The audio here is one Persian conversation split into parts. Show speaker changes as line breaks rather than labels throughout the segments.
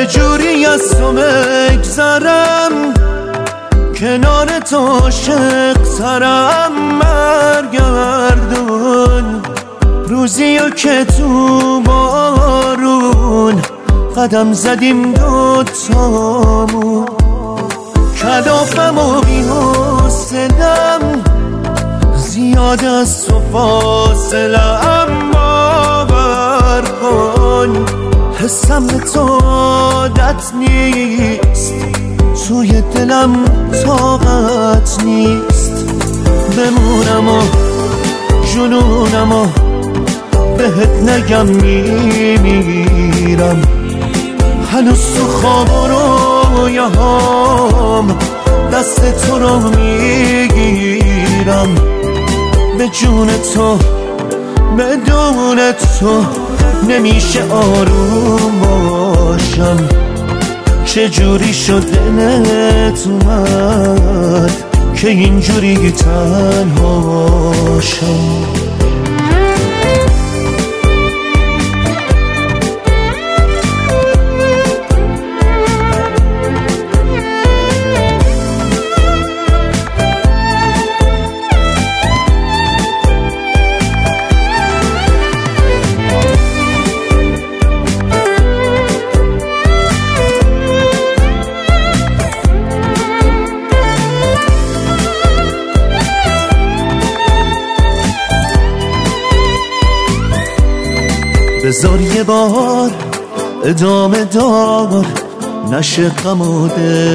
چجوری از تو بگذرم، کنار تو عاشق ترم. برگردون روزیو که تو بارون قدم زدیم دوتامون، کلافم و بی‌حوصله‌ام، زیاد از تو فاصله‌ام. باور کن حسم به تو عادت نیست، توی دلم طاقت نیست. بمونم و جنونم و بهت نگم میمیرم، هنوز تو خواب و رویاهام دست تو رو میگیرم. به جون تو بدون تو نمیشه آروم باشم. چجوری شد دلت اومد که اینجوری تنها باشم؟ بذار یه بار ادامه دار نشه غم و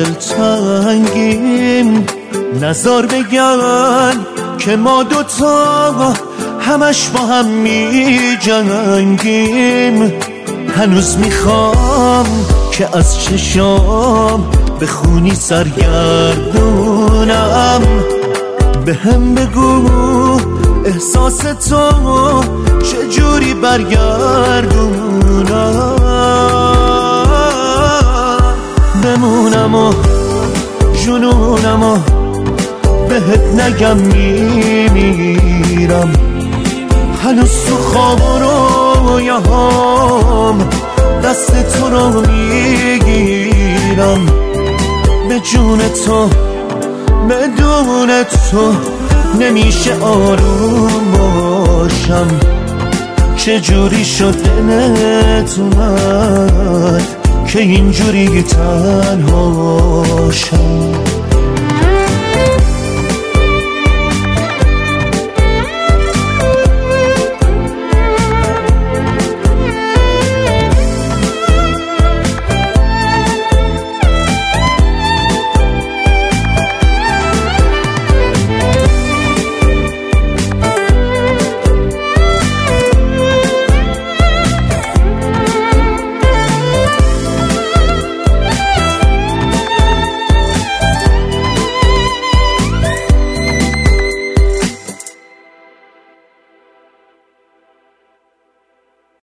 دلتنگیم، نذار بگن که ما دوتا همش با هم می جنگیم. هنوز میخوام که از چشام بخونی سرگردونم، به هم بگو احساس تو چجوری برگردونم. بمونم و جنونم و بهت نگم میمیرم، هنوز تو خواب و رویاهام دست تو رو میگیرم. به جون تو بدون تو نمیشه آروم باشم. چجوری شد دلت اومد که اینجوری تنها باشم؟